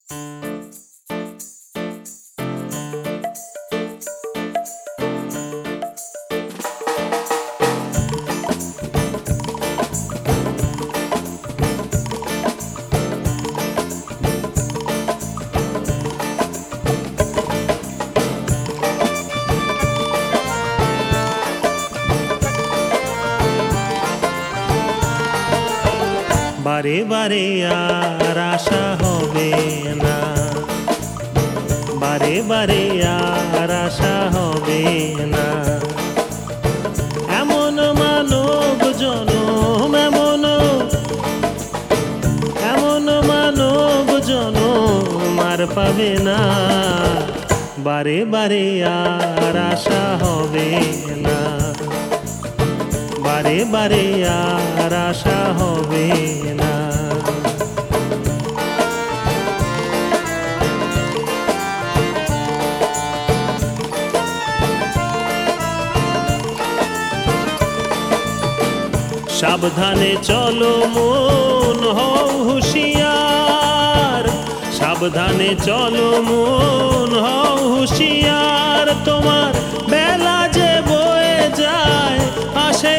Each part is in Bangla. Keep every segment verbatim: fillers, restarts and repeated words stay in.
বারে বারে আর আশা হবে না, বারে বারে আর আশা হবে না। এমন মানব জনম, এমন এমন মানব জনম আর পাবে না। বারে বারে আর আশা হবে না, বারে বারে আর আশা হবে না। সাবধানে চলো মন হও হুঁশিয়ার, সাবধানে চলো মন হও হুঁশিয়ার। তোমার বেলা যে বয়ে যায় আসে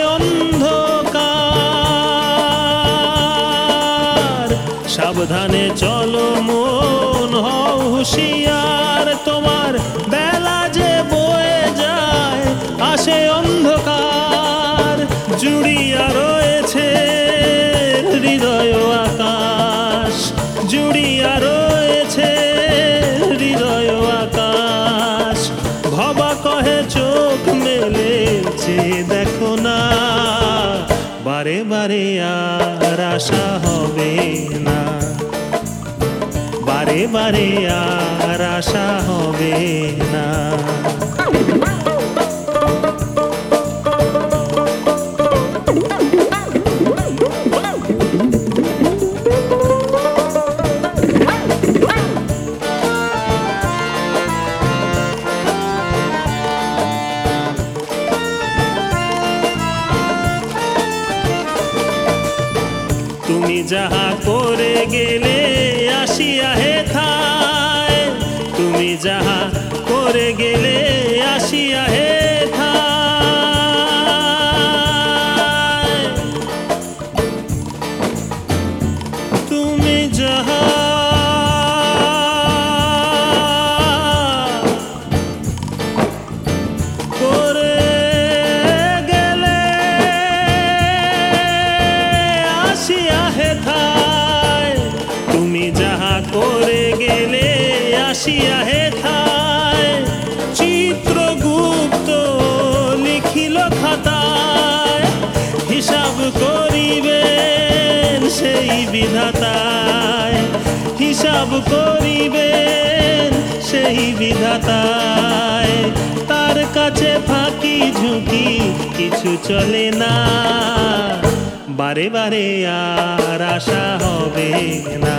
অন্ধকার, সাবধানে চলো মন হও হুঁশিয়ার। তোমার বেলা যে বয়ে যায় আসে অন্ধকার। জুড়িয়া রয়েছে হৃদয় আকাশ, জুড়িয়া রয়েছে হৃদয় আকাশ। ভবা কহে চোখ মেলেছে দেখো না, বারে বারে আর আশা হবে না, বারে বারে আর আশা হবে না। তুমি যাহা করে গেলে আসিয়া হেথায়, তুমি যাহা করে গেলে আসিয়া হেথায়। তুমি যাহা করে গেলে আসিয়া হেথায়, তুমি যাহা করে গেলে আসিয়া হেথায়। চিত্রগুপ্ত লিখিল খাতায়, হিসাব করিবেন সেই বিধাতায়, হিসাব করিবেন সেই বিধাতায়। তার কাছে ফাঁকি ঝুঁকি কিছু চলে না, বারে বারে আর আশা হবে না,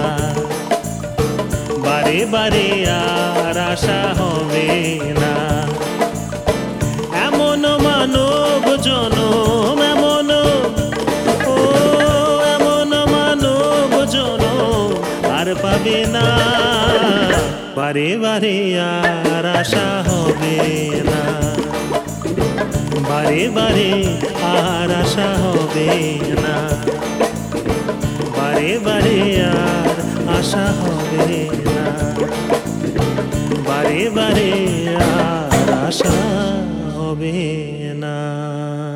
বারে বারে আর আশা হবে না। এমন মানব জনম, এমন ও এমন মানব জনম আর পাবে না। বারে বারে আর আশা হবে না, বারে বারে আর আশা হবে না, বারে বারে আর আশা হবে না, বারে বারে আর আশা হবে না।